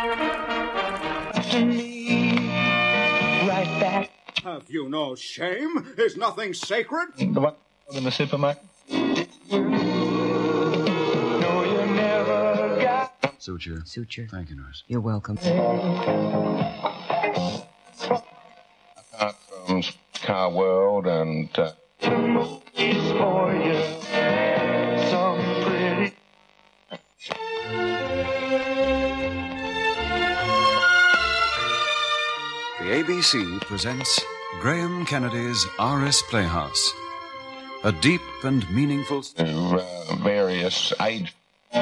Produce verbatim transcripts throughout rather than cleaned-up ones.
Right back. Have you no shame? Is nothing sacred? The one in the supermarket. No, you never got. Suture. Suture. Thank you, nurse. You're welcome. Apart from Car World and uh... movies for you. Some pretty. The A B C presents Graham Kennedy's R S Playhouse. A deep and meaningful... to uh, various age...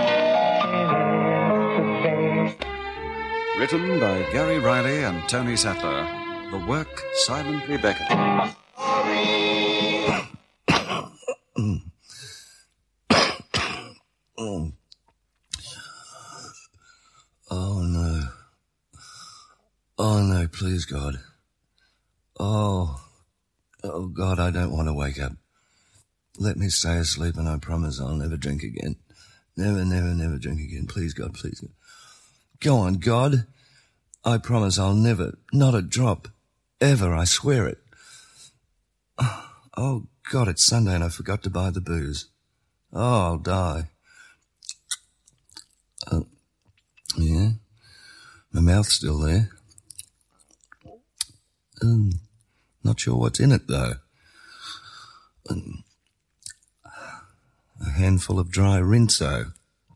Written by Gary Riley and Tony Sattler. The work silently beckoned. Oh. Oh, no. Oh, no, please, God. Oh. Oh, God, I don't want to wake up. Let me stay asleep and I promise I'll never drink again. Never, never, never drink again. Please, God, please, God. Go on, God. I promise I'll never, not a drop, ever, I swear it. Oh, God, it's Sunday and I forgot to buy the booze. Oh, I'll die. Uh, yeah, my mouth's still there. Um, not sure what's in it, though. Um, a handful of dry rinso.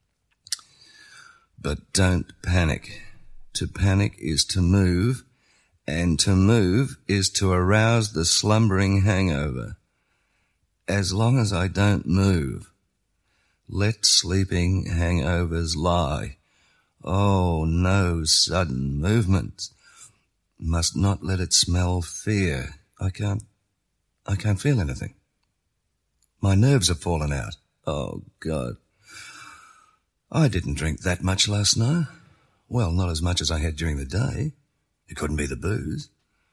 But don't panic. To panic is to move, and to move is to arouse the slumbering hangover. As long as I don't move, let sleeping hangovers lie. Oh, no sudden movements. Must not let it smell fear. I can't, I can't feel anything. My nerves have fallen out. Oh, God. I didn't drink that much last night. Well, not as much as I had during the day. It couldn't be the booze.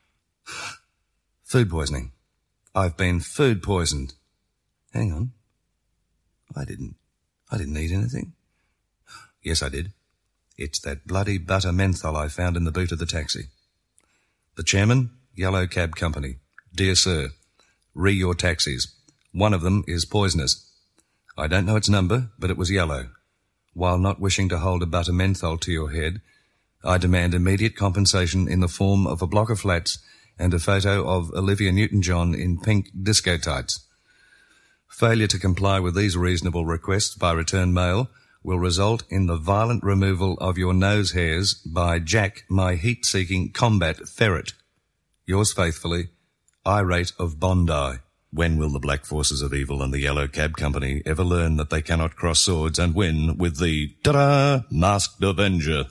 Food poisoning. I've been food poisoned. Hang on. I didn't. I didn't eat anything. Yes, I did. It's that bloody butter menthol I found in the boot of the taxi. The chairman, Yellow Cab Company. Dear sir, re your taxis. One of them is poisonous. I don't know its number, but it was yellow. While not wishing to hold a butter menthol to your head, I demand immediate compensation in the form of a block of flats and a photo of Olivia Newton-John in pink disco tights. Failure to comply with these reasonable requests by return mail will result in the violent removal of your nose hairs by Jack, my heat-seeking combat ferret. Yours faithfully, Irate of Bondi. When will the black forces of evil and the Yellow Cab Company ever learn that they cannot cross swords and win with the, ta-da, Masked Avenger?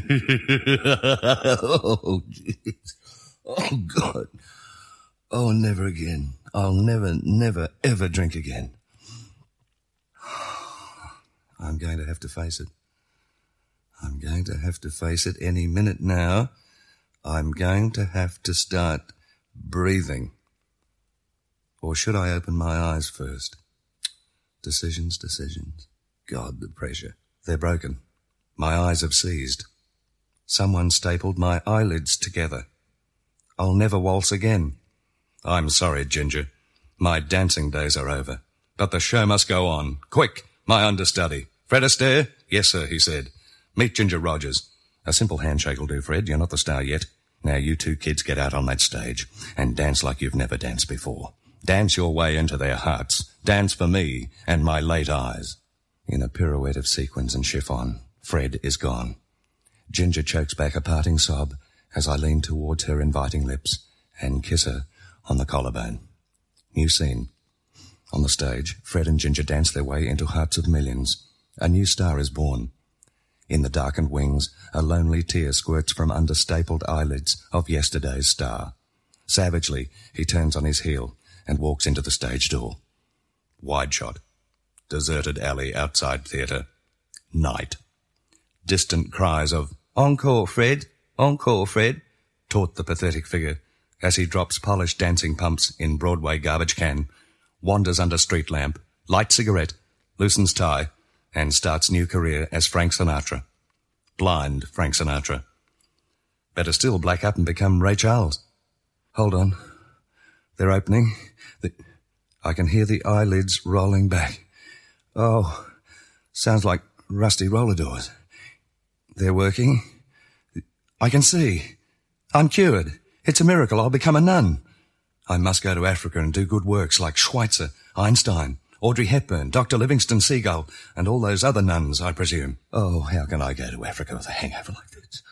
Oh, jeez. Oh, God. Oh, never again. I'll never, never, ever drink again. I'm going to have to face it. I'm going to have to face it any minute now. I'm going to have to start breathing. Or should I open my eyes first? Decisions, decisions. God, the pressure. They're broken. My eyes have seized. Someone stapled my eyelids together. I'll never waltz again. I'm sorry, Ginger. My dancing days are over. But the show must go on. Quick, my understudy. Fred Astaire? Yes, sir, he said. Meet Ginger Rogers. A simple handshake will do, Fred. You're not the star yet. Now you two kids get out on that stage and dance like you've never danced before. Dance your way into their hearts. Dance for me and my late eyes. In a pirouette of sequins and chiffon, Fred is gone. Ginger chokes back a parting sob as I lean towards her inviting lips and kiss her on the collarbone. New scene. On the stage, Fred and Ginger dance their way into Hearts of Millions. A new star is born. In the darkened wings, a lonely tear squirts from under stapled eyelids of yesterday's star. Savagely, he turns on his heel and walks into the stage door. Wide shot. Deserted alley outside theatre. Night. Distant cries of, "Encore, Fred! Encore, Fred!" taunt the pathetic figure as he drops polished dancing pumps in Broadway garbage can, wanders under street lamp, lights cigarette, loosens tie, and starts new career as Frank Sinatra. Blind Frank Sinatra. Better still, black up and become Ray Charles. Hold on. They're opening. The... I can hear the eyelids rolling back. Oh, sounds like rusty roller doors. They're working. I can see. I'm cured. It's a miracle. I'll become a nun. I must go to Africa and do good works like Schweitzer, Einstein, Audrey Hepburn, Doctor Livingston Seagull, and all those other nuns, I presume. Oh, how can I go to Africa with a hangover like this?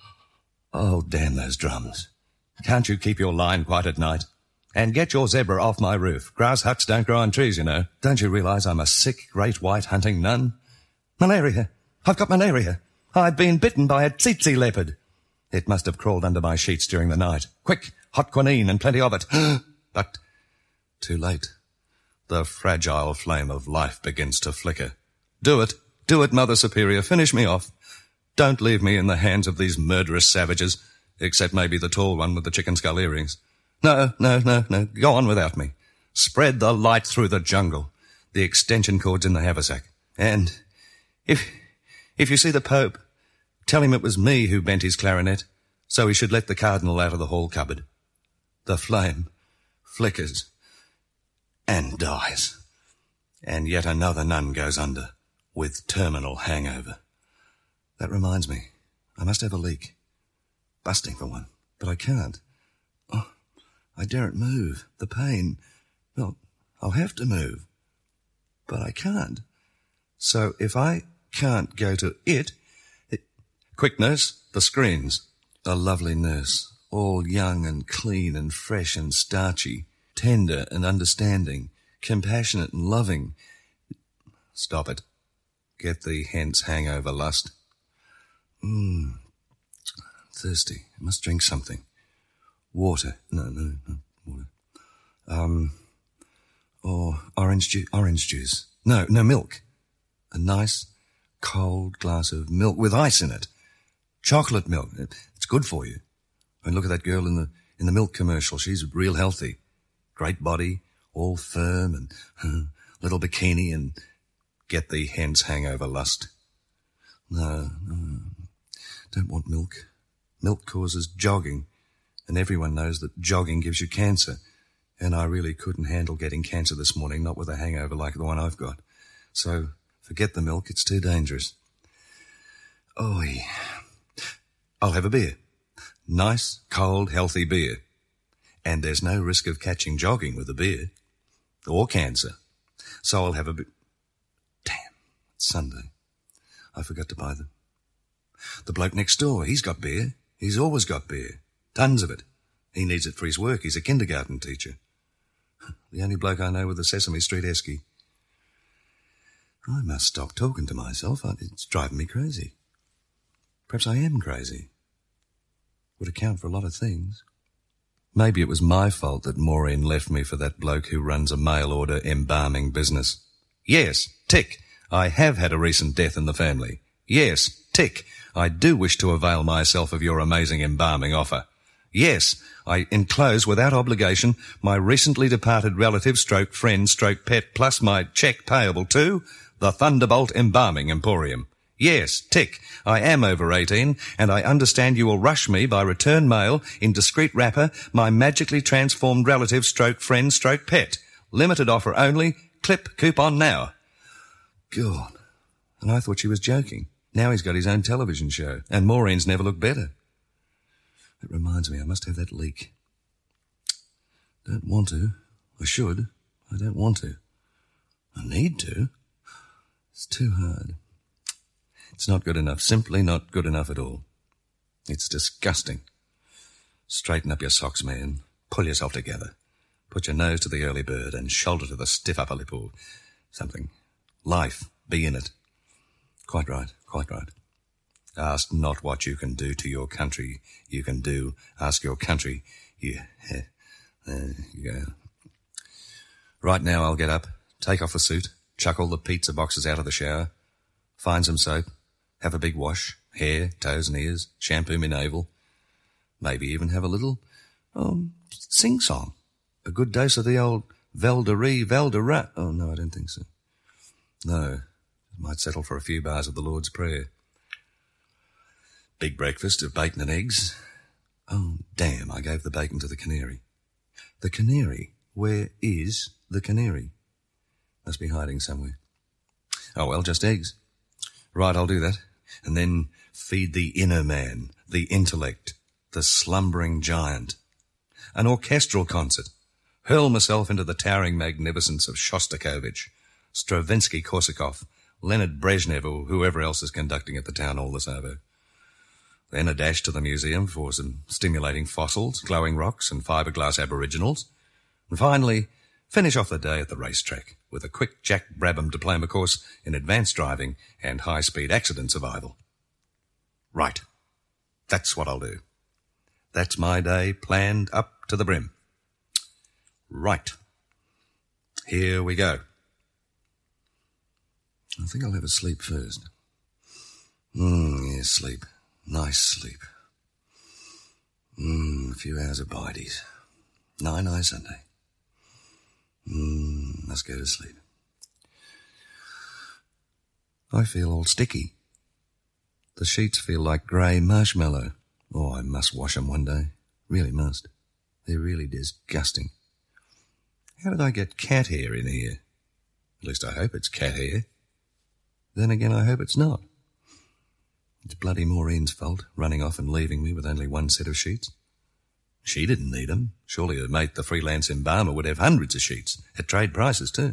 Oh, damn those drums. Can't you keep your line quiet at night? And get your zebra off my roof. Grass huts don't grow on trees, you know. Don't you realise I'm a sick, great white hunting nun? Malaria. I've got malaria. I've been bitten by a tsetse leopard. It must have crawled under my sheets during the night. Quick, hot quinine and plenty of it. But too late. The fragile flame of life begins to flicker. Do it. Do it, Mother Superior. Finish me off. Don't leave me in the hands of these murderous savages, except maybe the tall one with the chicken skull earrings. No, no, no, no. Go on without me. Spread the light through the jungle. The extension cord's in the haversack. And if, if you see the Pope, tell him it was me who bent his clarinet, so he should let the Cardinal out of the hall cupboard. The flame flickers and dies. And yet another nun goes under with terminal hangover. That reminds me, I must have a leak. Busting for one, but I can't. Oh, I daren't move. The pain. Well, I'll have to move. But I can't. So if I can't go to it... it Quick, nurse, the screens. A lovely nurse, all young and clean and fresh and starchy, tender and understanding, compassionate and loving. Stop it. Get thee hence, hangover lust. Mmm. Thirsty. I must drink something. Water. No, no, no. Water. Um, or orange juice. Orange juice. No, no, milk. A nice, cold glass of milk with ice in it. Chocolate milk. It's good for you. I mean, look at that girl in the in the milk commercial. She's real healthy. Great body, all firm and uh, little bikini and get thee hence hangover lust. No, no. Don't want milk. Milk causes jogging, and everyone knows that jogging gives you cancer. And I really couldn't handle getting cancer this morning, not with a hangover like the one I've got. So forget the milk, it's too dangerous. Oh, yeah. I'll have a beer. Nice, cold, healthy beer. And there's no risk of catching jogging with a beer. Or cancer. So I'll have a beer. Damn, it's Sunday. I forgot to buy them. The bloke next door, he's got beer. He's always got beer. Tons of it. He needs it for his work. He's a kindergarten teacher. The only bloke I know with a Sesame Street esky. I must stop talking to myself. It's driving me crazy. Perhaps I am crazy. Would account for a lot of things. Maybe it was my fault that Maureen left me for that bloke who runs a mail-order embalming business. Yes, tick. I have had a recent death in the family. Yes, tick. I do wish to avail myself of your amazing embalming offer. Yes, I enclose without obligation my recently departed relative stroke friend stroke pet plus my cheque payable to the Thunderbolt Embalming Emporium. Yes, tick. I am over eighteen, and I understand you will rush me by return mail in discreet wrapper my magically transformed relative stroke friend stroke pet. Limited offer only. Clip coupon now. God. And I thought she was joking. Now he's got his own television show, and Maureen's never looked better. It reminds me I must have that leak. Don't want to. I should. I don't want to. I need to. It's too hard. It's not good enough. Simply not good enough at all. It's disgusting. Straighten up your socks, man. Pull yourself together. Put your nose to the early bird and shoulder to the stiff upper lip or something. Life. Be in it. Quite right. Quite right. Ask not what you can do to your country. You can do. Ask your country. You. Uh, there you go. Right now I'll get up, take off the suit, chuck all the pizza boxes out of the shower, find some soap, have a big wash, hair, toes and ears, shampoo me navel, maybe even have a little, um, sing-song. A good dose of the old Val de Ree, Val de Rat. Oh, no, I don't think so. No, might settle for a few bars of the Lord's Prayer. Big breakfast of bacon and eggs. Oh, damn, I gave the bacon to the canary. The canary? Where is the canary? Must be hiding somewhere. Oh, well, just eggs. Right, I'll do that. And then feed the inner man, the intellect, the slumbering giant. An orchestral concert. Hurl myself into the towering magnificence of Shostakovich, Stravinsky-Korsakov, Leonard Brezhnev, or whoever else is conducting at the town hall this over. Then a dash to the museum for some stimulating fossils, glowing rocks, and fiberglass aboriginals. And finally, finish off the day at the racetrack with a quick Jack Brabham diploma course in advanced driving and high-speed accident survival. Right. That's what I'll do. That's my day planned up to the brim. Right. Here we go. I think I'll have a sleep first. Mmm, yes, sleep. Nice sleep. Mmm, a few hours of bidies. Nine-eye Sunday. Mmm, must go to sleep. I feel all sticky. The sheets feel like grey marshmallow. Oh, I must wash them one day. Really must. They're really disgusting. How did I get cat hair in here? At least I hope it's cat hair. Then again, I hope it's not. It's bloody Maureen's fault, running off and leaving me with only one set of sheets. She didn't need them. Surely her mate, the freelance embalmer, would have hundreds of sheets, at trade prices too.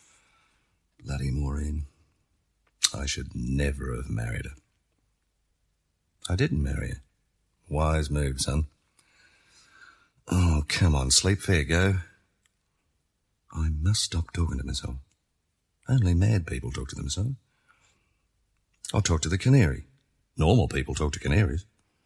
Bloody Maureen. I should never have married her. I didn't marry her. Wise move, son. Oh, come on, sleep fair, go. I must stop talking to myself. Only mad people talk to themselves. I'll talk to the canary. Normal people talk to canaries.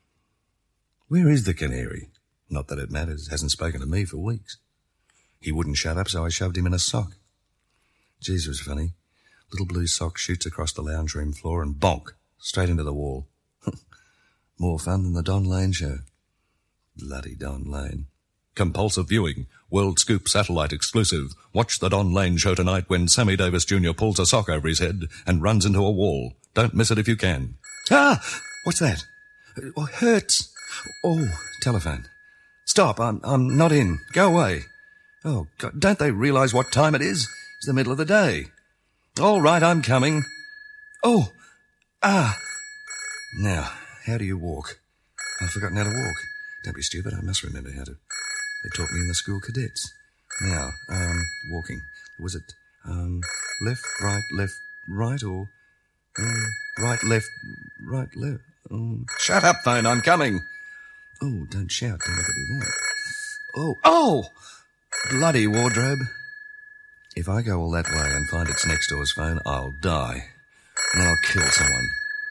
Where is the canary? Not that it matters. Hasn't spoken to me for weeks. He wouldn't shut up, so I shoved him in a sock. Jeez, it was funny. Little blue sock shoots across the lounge room floor and bonk, straight into the wall. More fun than the Don Lane show. Bloody Don Lane. Compulsive viewing. World Scoop satellite exclusive. Watch the Don Lane show tonight when Sammy Davis Junior pulls a sock over his head and runs into a wall. Don't miss it if you can. Ah! What's that? Oh, it hurts. Oh, telephone. Stop, I'm I'm not in. Go away. Oh, God, don't they realise what time it is? It's the middle of the day. All right, I'm coming. Oh, ah. Now, how do you walk? I've forgotten how to walk. Don't be stupid, I must remember how to. They taught me in the school cadets. Now, um, walking. Was it, um, left, right, left, right, or, um, right, left, right, left? Um, shut up, phone, I'm coming. Oh, don't shout, don't ever do that. Oh, oh! Bloody wardrobe. If I go all that way and find it's next door's phone, I'll die. And then I'll kill someone.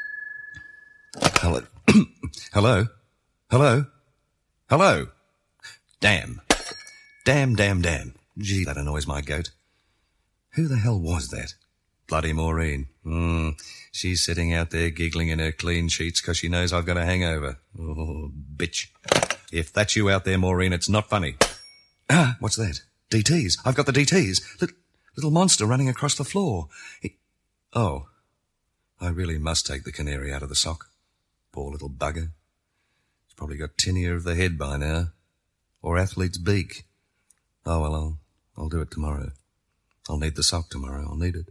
Hello? Hello? Hello? Hello? Damn. Damn, damn, damn. Gee, that annoys my goat. Who the hell was that? Bloody Maureen. Hmm. She's sitting out there giggling in her clean sheets because she knows I've got a hangover. Oh, bitch. If that's you out there, Maureen, it's not funny. Ah, what's that? D Ts. I've got the D Ts. Little, little monster running across the floor. He... Oh. I really must take the canary out of the sock. Poor little bugger. He's probably got tinea of the head by now. Or athlete's beak. Oh, well, I'll, I'll do it tomorrow. I'll need the sock tomorrow. I'll need it.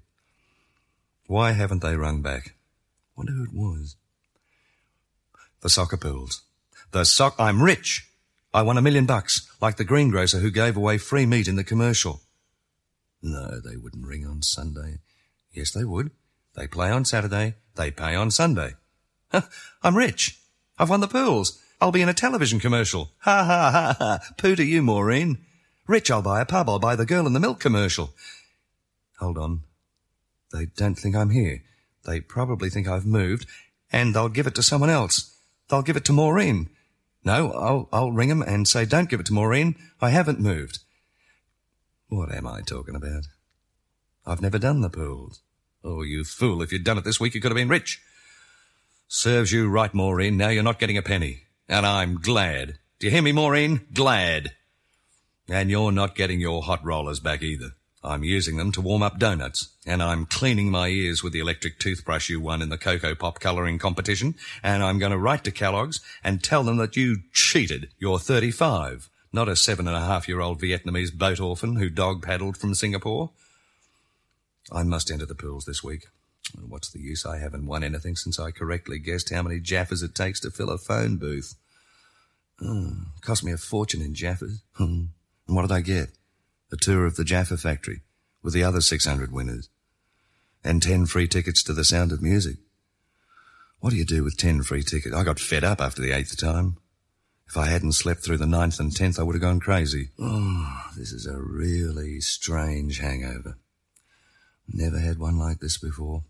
Why haven't they rung back? Wonder who it was. The soccer pools. The sock... I'm rich. I won a million bucks, like the greengrocer who gave away free meat in the commercial. No, they wouldn't ring on Sunday. Yes, they would. They play on Saturday. They pay on Sunday. Huh, I'm rich. I've won the pools. I'll be in a television commercial. Ha, ha, ha, ha. Pooh to you, Maureen. Rich, I'll buy a pub. I'll buy the girl in the milk commercial. Hold on. They don't think I'm here. They probably think I've moved, and they'll give it to someone else. They'll give it to Maureen. No, I'll, I'll ring them and say, don't give it to Maureen. I haven't moved. What am I talking about? I've never done the pools. Oh, you fool. If you'd done it this week, you could have been rich. Serves you right, Maureen. Now you're not getting a penny. And I'm glad. Do you hear me, Maureen? Glad. And you're not getting your hot rollers back either. I'm using them to warm up donuts, and I'm cleaning my ears with the electric toothbrush you won in the Cocoa Pop colouring competition, and I'm going to write to Kellogg's and tell them that you cheated. You're thirty-five, not a seven-and-a-half-year-old Vietnamese boat orphan who dog-paddled from Singapore. I must enter the pools this week. What's the use? I haven't won anything since I correctly guessed how many Jaffas it takes to fill a phone booth. Oh, cost me a fortune in Jaffas. Hmm. And what did I get? A tour of the Jaffa factory with the other six hundred winners. And ten free tickets to The Sound of Music. What do you do with ten free tickets? I got fed up after the eighth time. If I hadn't slept through the ninth and tenth, I would have gone crazy. Oh, this is a really strange hangover. Never had one like this before.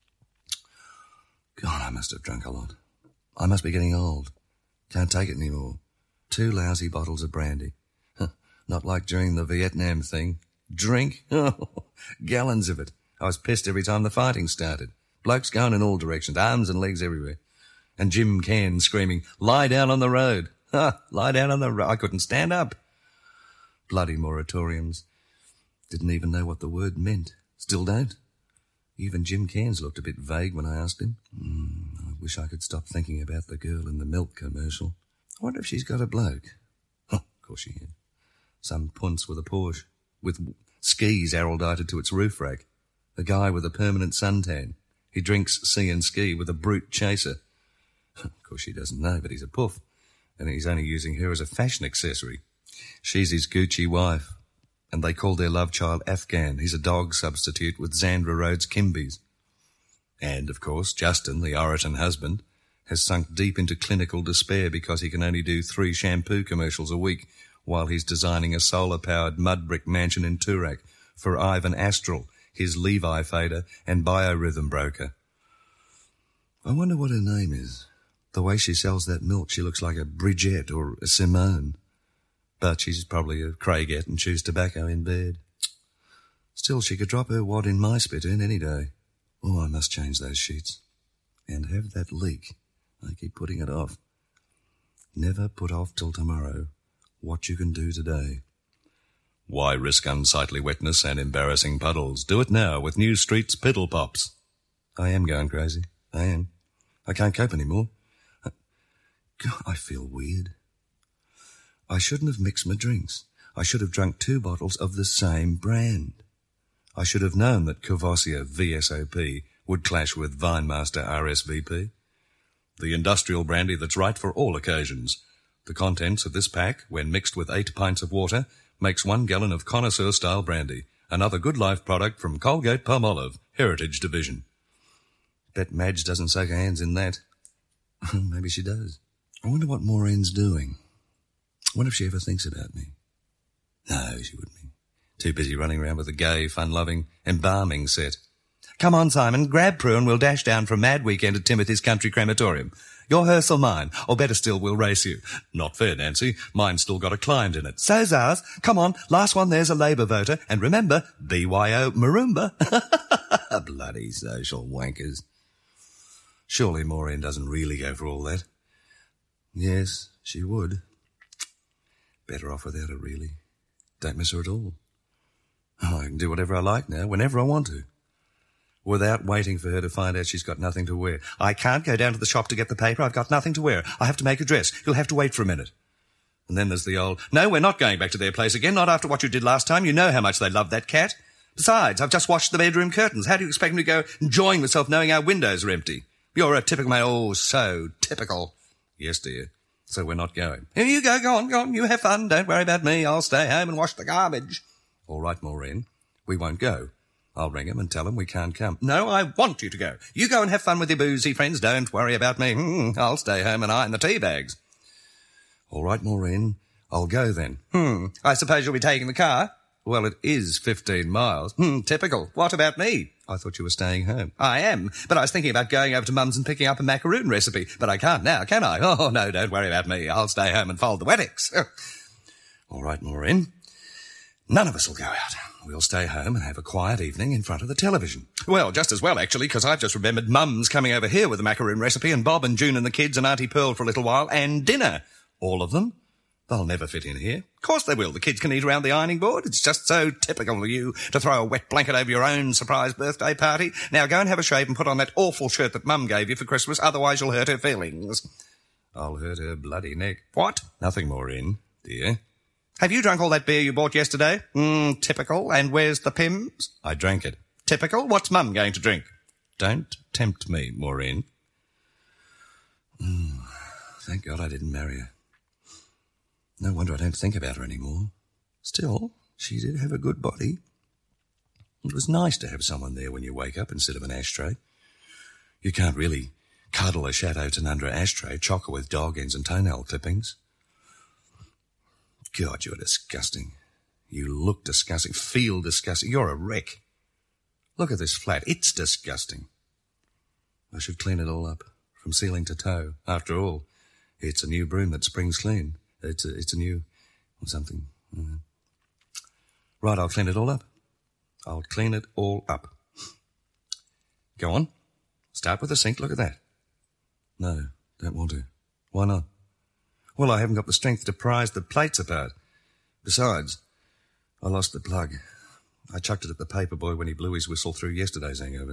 God, I must have drunk a lot. I must be getting old. Can't take it anymore. Two lousy bottles of brandy. Not like during the Vietnam thing. Drink? Oh, gallons of it. I was pissed every time the fighting started. Blokes going in all directions, arms and legs everywhere. And Jim Cairn screaming, lie down on the road. Ha, lie down on the road. I couldn't stand up. Bloody moratoriums. Didn't even know what the word meant. Still don't. Even Jim Cairns looked a bit vague when I asked him. Mm, I wish I could stop thinking about the girl in the milk commercial. I wonder if she's got a bloke. Oh, of course she had. Some punce with a Porsche, with skis arrowdited to its roof rack. A guy with a permanent suntan. He drinks sea and ski with a brute chaser. Of course she doesn't know, but he's a puff, and he's only using her as a fashion accessory. She's his Gucci wife, and they call their love child Afghan. He's a dog substitute with Zandra Rhodes Kimbies. And, of course, Justin, the Oroton husband, has sunk deep into clinical despair because he can only do three shampoo commercials a week while he's designing a solar-powered mud brick mansion in Toorak for Ivan Astral, his Levi fader and biorhythm broker. I wonder what her name is. The way she sells that milk, she looks like a Bridget or a Simone. But she's probably a Craigette and chews tobacco in bed. Still, she could drop her wad in my spittoon any day. Oh, I must change those sheets. And have that leak. I keep putting it off. Never put off till tomorrow what you can do today. Why risk unsightly wetness and embarrassing puddles? Do it now with New Street's Piddle Pops. I am going crazy. I am. I can't cope anymore. I, God, I feel weird. I shouldn't have mixed my drinks. I should have drunk two bottles of the same brand. I should have known that Courvoisier V S O P would clash with Vinemaster R S V P. The industrial brandy that's right for all occasions. The contents of this pack, when mixed with eight pints of water, makes one gallon of connoisseur-style brandy, another Good Life product from Colgate-Palmolive, Heritage Division. Bet Madge doesn't soak her hands in that. Maybe she does. I wonder what Maureen's doing. I wonder if she ever thinks about me. No, she wouldn't be. Too busy running around with a gay, fun-loving, embalming set. Come on, Simon, grab Prue and we'll dash down for a mad weekend at Timothy's Country Crematorium. Your hearse or mine, or better still, we'll race you. Not fair, Nancy. Mine's still got a client in it. So's ours. Come on, last one there's a Labour voter. And remember, B Y O Maroomba. Bloody social wankers. Surely Maureen doesn't really go for all that. Yes, she would. Better off without her, really. Don't miss her at all. Oh, I can do whatever I like now, whenever I want to. Without waiting for her to find out she's got nothing to wear. I can't go down to the shop to get the paper. I've got nothing to wear. I have to make a dress. You'll have to wait for a minute. And then there's the old, no, we're not going back to their place again, not after what you did last time. You know how much they love that cat. Besides, I've just washed the bedroom curtains. How do you expect me to go enjoying myself knowing our windows are empty? You're a typical man. Oh, so typical. Yes, dear. So we're not going. Here you go. Go on, go on. You have fun. Don't worry about me. I'll stay home and wash the garbage. All right, Maureen. We won't go. I'll ring him and tell him we can't come. No, I want you to go. You go and have fun with your boozy friends. Don't worry about me. Hmm, I'll stay home and iron the tea bags. All right, Maureen. I'll go then. Hmm. I suppose you'll be taking the car? Well, it is fifteen miles. Hmm, typical. What about me? I thought you were staying home. I am, but I was thinking about going over to Mum's and picking up a macaroon recipe. But I can't now, can I? Oh, no, don't worry about me. I'll stay home and fold the wettix. All right, Maureen. None of us will go out. We'll stay home and have a quiet evening in front of the television. Well, just as well, actually, because I've just remembered Mum's coming over here with a macaroon recipe and Bob and June and the kids and Auntie Pearl for a little while and dinner. All of them. They'll never fit in here. Of course they will. The kids can eat around the ironing board. It's just so typical of you to throw a wet blanket over your own surprise birthday party. Now go and have a shave and put on that awful shirt that Mum gave you for Christmas, otherwise you'll hurt her feelings. I'll hurt her bloody neck. What? Nothing more in, dear. Have you drunk all that beer you bought yesterday? Mmm, typical. And where's the Pimm's? I drank it. Typical. What's Mum going to drink? Don't tempt me, Maureen. Mm, thank God I didn't marry her. No wonder I don't think about her anymore. Still, she did have a good body. It was nice to have someone there when you wake up instead of an ashtray. You can't really cuddle a Chateauton under an ashtray, chock her with dog ends and toenail clippings. God, you're disgusting. You look disgusting, feel disgusting. You're a wreck. Look at this flat. It's disgusting. I should clean it all up, from ceiling to toe. After all, it's a new broom that springs clean. It's a, it's a new... or something. Mm. Right, I'll clean it all up. I'll clean it all up. Go on. Start with the sink. Look at that. No, don't want to. Why not? Well, I haven't got the strength to prise the plates apart. Besides, I lost the plug. I chucked it at the paper boy when he blew his whistle through yesterday's hangover.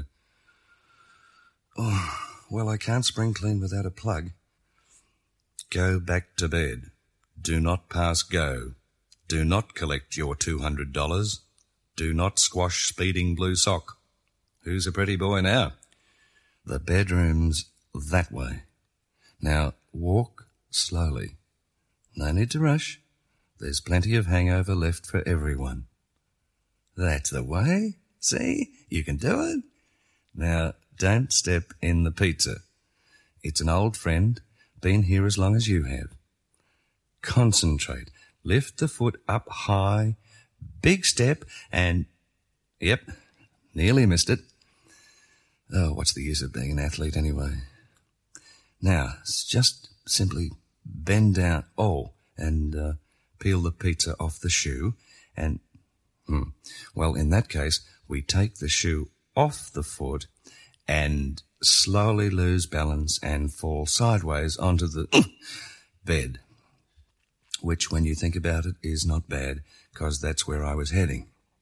Oh, well, I can't spring clean without a plug. Go back to bed. Do not pass go. Do not collect your two hundred dollars. Do not squash speeding blue sock. Who's a pretty boy now? The bedroom's that way. Now, walk slowly. No need to rush. There's plenty of hangover left for everyone. That's the way. See? You can do it. Now, don't step in the pizza. It's an old friend, been here as long as you have. Concentrate. Lift the foot up high. Big step and... Yep, nearly missed it. Oh, what's the use of being an athlete anyway? Now, just simply bend down. Oh, and uh, peel the pizza off the shoe. And, hmm, well, in that case, we take the shoe off the foot and slowly lose balance and fall sideways onto the bed. Which, when you think about it, is not bad, because that's where I was heading.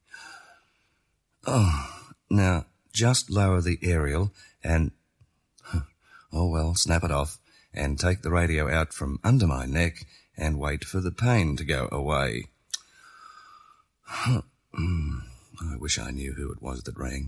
Oh, now, just lower the aerial and, oh well, snap it off and take the radio out from under my neck and wait for the pain to go away. I wish I knew who it was that rang.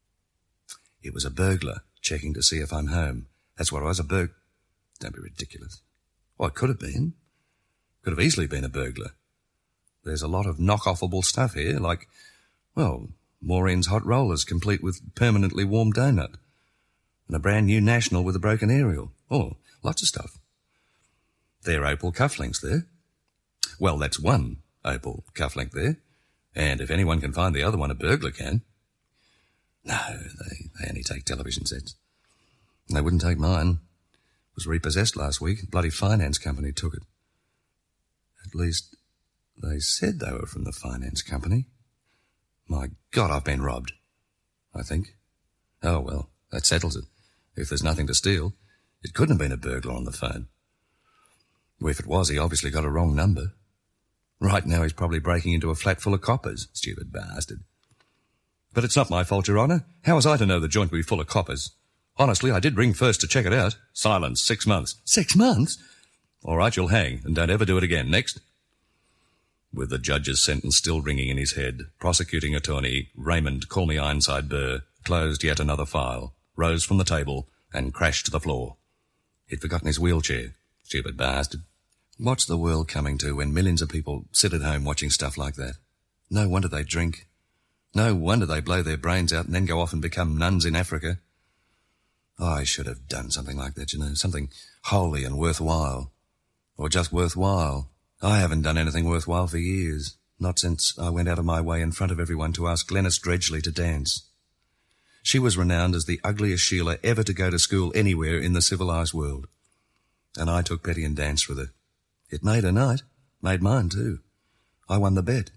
It was a burglar checking to see if I'm home. That's what it was, a burg... Don't be ridiculous. Well, it could have been. Could have easily been a burglar. There's a lot of knock-offable stuff here, like, well, Maureen's hot rollers complete with permanently warm donut, and a brand new National with a broken aerial. Oh, lots of stuff. There are opal cufflinks there. Well, that's one opal cufflink there, and if anyone can find the other one, a burglar can. No, they, they only take television sets. And they wouldn't take mine. It was repossessed last week. Bloody finance company took it. At least, they said they were from the finance company. My God, I've been robbed, I think. Oh, well, that settles it. If there's nothing to steal, it couldn't have been a burglar on the phone. Well, if it was, he obviously got a wrong number. Right now he's probably breaking into a flat full of coppers, stupid bastard. But it's not my fault, Your Honour. How was I to know the joint would be full of coppers? Honestly, I did ring first to check it out. Silence, six months. Six months? All right, you'll hang, and don't ever do it again. Next. With the judge's sentence still ringing in his head, prosecuting attorney Raymond Call Me Ironside Burr closed yet another file, rose from the table, and crashed to the floor. He'd forgotten his wheelchair. Stupid bastard. What's the world coming to when millions of people sit at home watching stuff like that? No wonder they drink. No wonder they blow their brains out and then go off and become nuns in Africa. Oh, I should have done something like that, you know, something holy and worthwhile. Or just worthwhile. I haven't done anything worthwhile for years. Not since I went out of my way in front of everyone to ask Glenys Dredgley to dance. She was renowned as the ugliest Sheila ever to go to school anywhere in the civilised world. And I took Betty and danced with her. It made her night. Made mine, too. I won the bet.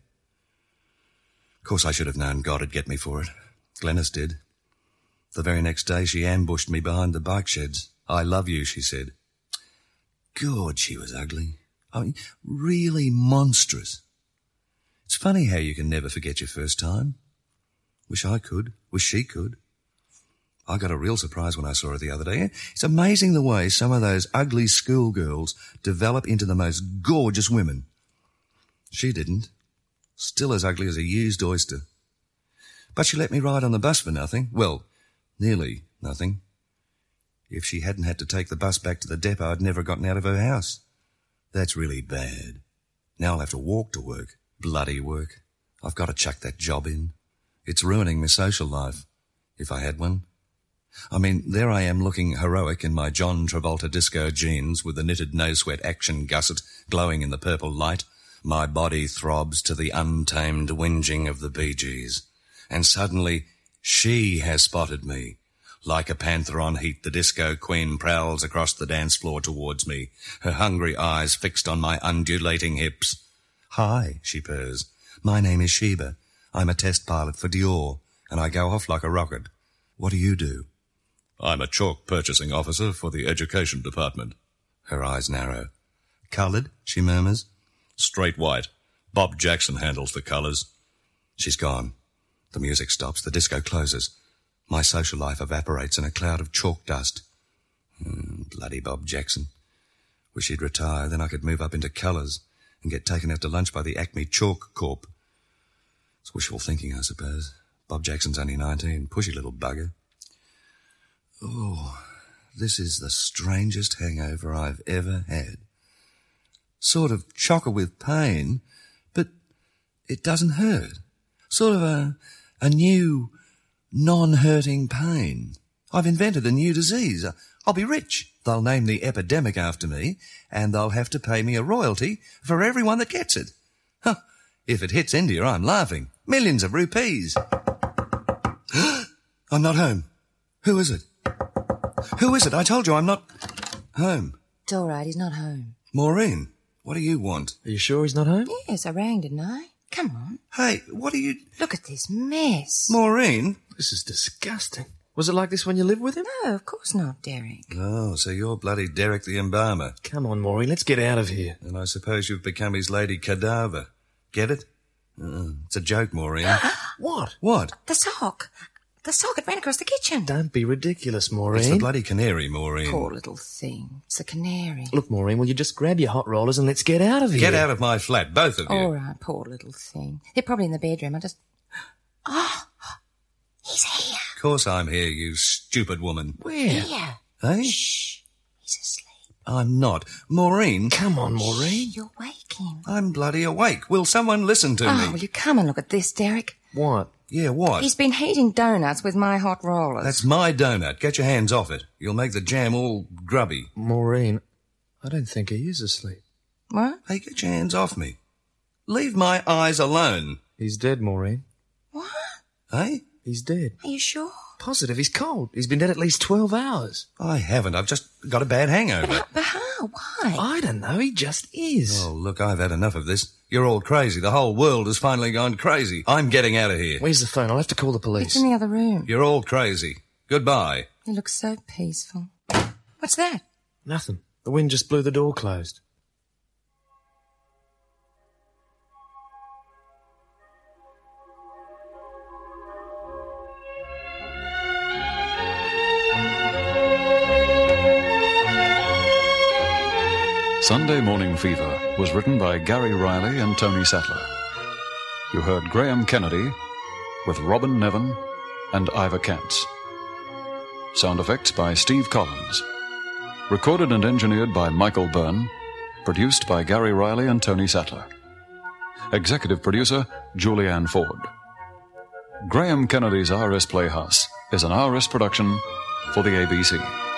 Of course, I should have known God would get me for it. Glenys did. The very next day, she ambushed me behind the bike sheds. I love you, she said. God, she was ugly. I mean, really monstrous. It's funny how you can never forget your first time. Wish I could. Wish she could. I got a real surprise when I saw her the other day. It's amazing the way some of those ugly schoolgirls develop into the most gorgeous women. She didn't. Still as ugly as a used oyster. But she let me ride on the bus for nothing. Well, nearly nothing. If she hadn't had to take the bus back to the depot, I'd never gotten out of her house. That's really bad. Now I'll have to walk to work. Bloody work. I've got to chuck that job in. It's ruining my social life, if I had one. I mean, there I am looking heroic in my John Travolta disco jeans with the knitted no-sweat action gusset glowing in the purple light. My body throbs to the untamed whinging of the Bee Gees. And suddenly, she has spotted me. Like a panther on heat, the disco queen prowls across the dance floor towards me, her hungry eyes fixed on my undulating hips. "Hi," she purrs. "My name is Sheba. I'm a test pilot for Dior, and I go off like a rocket. What do you do?" "I'm a chalk purchasing officer for the education department." Her eyes narrow. "Coloured?" she murmurs. "Straight white. Bob Jackson handles the colours." She's gone. The music stops. The disco closes. My social life evaporates in a cloud of chalk dust. Mm, bloody Bob Jackson. Wish he'd retire, then I could move up into colours and get taken out to lunch by the Acme Chalk Corp. It's wishful thinking, I suppose. Bob Jackson's only nineteen. Pushy little bugger. Oh, this is the strangest hangover I've ever had. Sort of chocker with pain, but it doesn't hurt. Sort of a, a new, non-hurting pain. I've invented a new disease. I'll be rich. They'll name the epidemic after me, and they'll have to pay me a royalty for everyone that gets it. Huh. If it hits India, I'm laughing. Millions of rupees. I'm not home. Who is it? Who is it? I told you I'm not home. It's all right, he's not home. Maureen, what do you want? Are you sure he's not home? Yes, I rang, didn't I? Come on. Hey, what are you... Look at this mess. Maureen? This is disgusting. Was it like this when you lived with him? No, of course not, Derek. Oh, so you're bloody Derek the Embalmer. Come on, Maureen, let's get out of here. And I suppose you've become his lady cadaver. Get it? Uh, it's a joke, Maureen. What? What? The sock. The sock, it ran across the kitchen. Don't be ridiculous, Maureen. It's the bloody canary, Maureen. Poor little thing. It's a canary. Look, Maureen, will you just grab your hot rollers and let's get out of here? Get out of my flat, both of you. All right, poor little thing. They're probably in the bedroom. I just... Oh, he's here. Of course I'm here, you stupid woman. Where? Here. Eh? Shh. He's asleep. I'm not. Maureen. Come on, Maureen. You'll wake him. I'm bloody awake. Will someone listen to Oh, me? will you come and look at this, Derek? What? Yeah, what? He's been heating donuts with my hot rollers. That's my donut. Get your hands off it. You'll make the jam all grubby. Maureen, I don't think he is asleep. What? Hey, get your hands off me. Leave my eyes alone. He's dead, Maureen. What? Eh? He's dead. Are you sure? Positive, he's cold. He's been dead at least twelve hours. I haven't. I've just got a bad hangover. But how? Why? I don't know, he just is. Oh, look, I've had enough of this. You're all crazy. The whole world has finally gone crazy. I'm getting out of here. Where's the phone? I'll have to call the It's police. in the other room. You're all crazy. Goodbye. You look so peaceful. What's that? Nothing. The wind just blew the door closed. Sunday Morning Fever was written by Gary Riley and Tony Sattler. You heard Graham Kennedy with Robin Nevin and Ivor Kantz. Sound effects by Steve Collins. Recorded and engineered by Michael Byrne. Produced by Gary Riley and Tony Sattler. Executive producer, Julianne Ford. Graham Kennedy's R S Playhouse is an R S production for the A B C.